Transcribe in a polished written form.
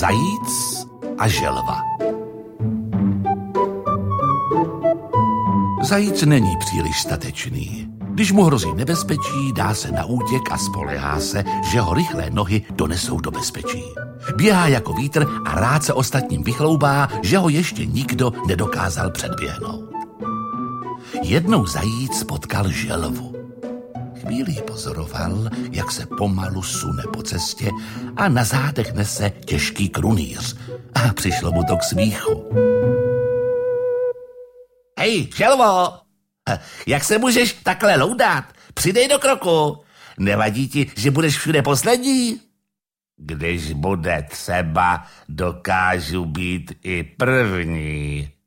Zajíc a želva. Zajíc není příliš statečný. Když mu hrozí nebezpečí, dá se na útěk a spolehá se, že ho rychlé nohy donesou do bezpečí. Běhá jako vítr a rád se ostatním vychloubá, že ho ještě nikdo nedokázal předběhnout. Jednou zajíc potkal želvu. Chvíli pozoroval, jak se pomalu sune po cestě a na zádech nese těžký krunýř. A přišlo mu to k smíchu. Hej, želvo, jak se můžeš takhle loudat? Přidej do kroku. Nevadí ti, že budeš všude poslední? Když bude třeba, dokážu být i první,